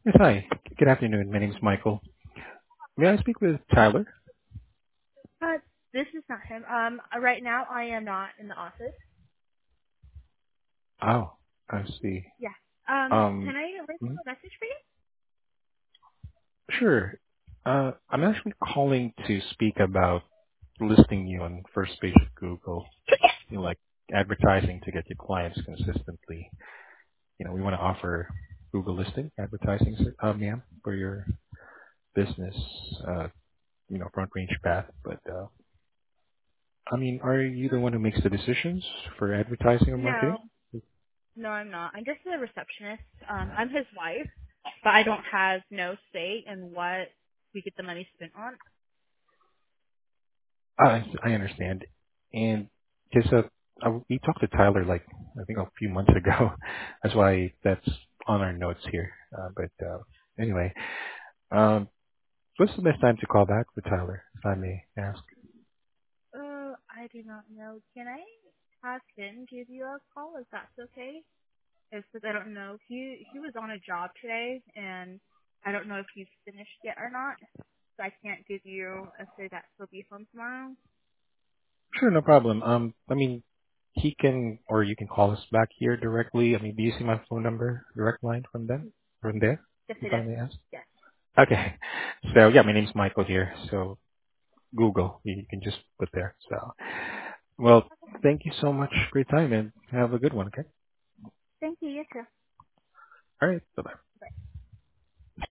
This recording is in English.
Yes, hi. Good afternoon. My name is Michael. May I speak with Tyler? Uh, this is not him. Right now I am not in the office. Oh, I see. Yeah. Can Um, I leave mhm, a message for you? sure. I'm actually calling to speak about listing you on first page of Google, like advertising to get your clients consistently. We want to offer Google listing advertising, ma'am, for your business, front range path. But, are you the one who makes the decisions for advertising or No, marketing? no, I'm not. I'm just a receptionist. I'm his wife, but I don't have no say in what we get the money spent on. I understand. And because we talked to Tyler like I think a few months ago. That's why that's on our notes here. But anyway, what's the best time to call back for Tyler, if I may ask? I do not know. Can I have him give you a call if that's okay? It's because I don't know. He was on a job today, and I don't know if he's finished yet or not. So I can't give you a say that he'll be home tomorrow. Sure, no problem. He can, or you can call us back here directly. Do you see my phone number, direct line from there, Yes, if it I is. may ask? Yes. Okay. So yeah, my name's Michael here. So Google, you can just put there. So. Well, thank you so much for your time and have a good one, okay? Thank you. You too. All right. Bye-bye.